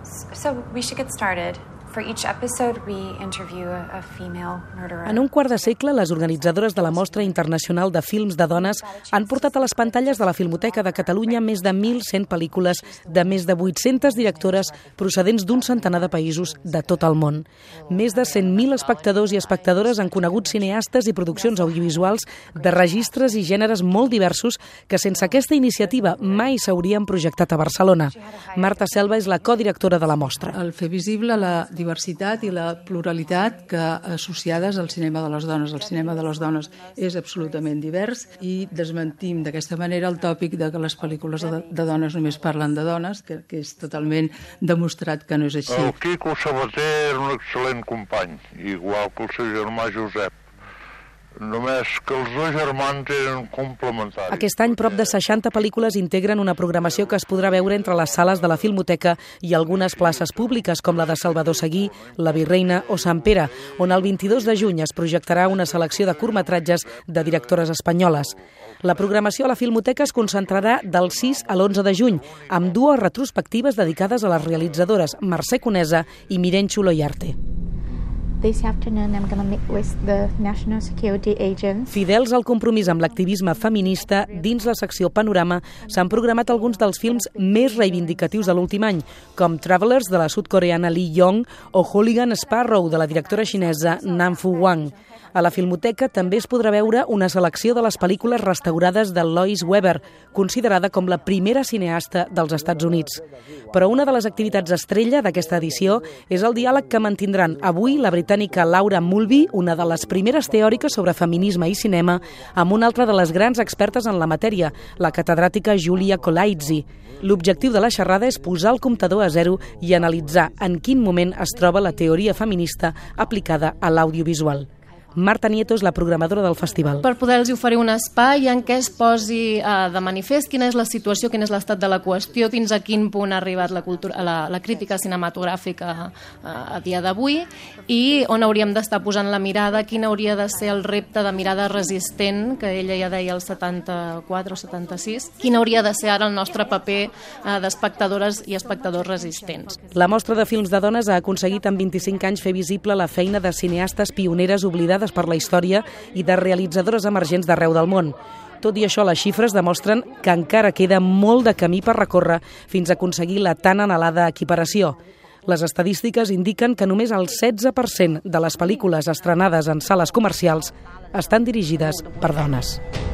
So we should get started. For each episode, we interview a female murderer. En un quart de segle, les organitzadores de la Mostra Internacional de Films de Dones han portat a les pantalles de la Filmoteca de Catalunya més de 1.100 pel·lícules de més de 800 directores procedents d'un centenar de països de tot el món. Més de 100.000 espectadors i espectadores han conegut cineastes i produccions audiovisuals de registres i gèneres molt diversos que sense aquesta iniciativa mai s'haurien projectat a Barcelona. Marta Selva és la codirectora de la mostra. El fer visible la diversitat i la pluralitat que associades al cinema de les dones. El cinema de les dones és absolutament divers i desmentim d'aquesta manera el tòpic de que les pel·lícules de dones només parlen de dones, que és totalment demostrat que no és així. El Quico Sabater era un excel·lent company, igual que el seu germà Josep. Només que els dos germans eren complementaris. Aquest any, prop de 60 pel·lícules integren una programació que es podrà veure entre les sales de la Filmoteca i algunes places públiques, com la de Salvador Seguí, La Virreina o Sant Pere, on el 22 de juny es projectarà una selecció de curtmetratges de directores espanyoles. La programació a la Filmoteca es concentrarà del 6 a l'11 de juny, amb dues retrospectives dedicades a les realitzadores Mercè Conesa i Mirenxo Loyarte. This afternoon I'm going to meet with the National Security Agents. Fidels al compromís amb l'activisme feminista, dins la secció Panorama s'han programat alguns dels films més reivindicatius de l'últim any, com Travelers, de la sud-coreana Lee Yong, o Hooligan Sparrow, de la directora xinesa Nam Fu Wang. A la Filmoteca també es podrà veure una selecció de les pel·lícules restaurades de Lois Weber, considerada com la primera cineasta dels Estats Units. Però una de les activitats estrella d'aquesta edició és el diàleg que mantindran avui la britànica Laura Mulvey, una de les primeres teòriques sobre feminisme i cinema, amb una altra de les grans expertes en la matèria, la catedràtica Julia Colaizzi. L'objectiu de la xerrada és posar el comptador a zero i analitzar en quin moment es troba la teoria feminista aplicada a l'audiovisual. Marta Nieto és la programadora del festival. Per poder-los oferir un espai en què es posi de manifest quina és la situació, quin és l'estat de la qüestió, fins a quin punt ha arribat la crítica cinematogràfica a dia d'avui i on hauríem d'estar posant la mirada, quin hauria de ser el repte de mirada resistent, que ella ja deia el 74 o 76, quin hauria de ser ara el nostre paper d'espectadores i espectadors resistents. La Mostra de Films de Dones ha aconseguit en 25 anys fer visible la feina de cineastes pioneres oblidades per la història i de realitzadores emergents d'arreu del món. Tot i això, les xifres demostren que encara queda molt de camí per recórrer fins a aconseguir la tan anhelada equiparació. Les estadístiques indiquen que només el 16% de les pel·lícules estrenades en sales comercials estan dirigides per dones.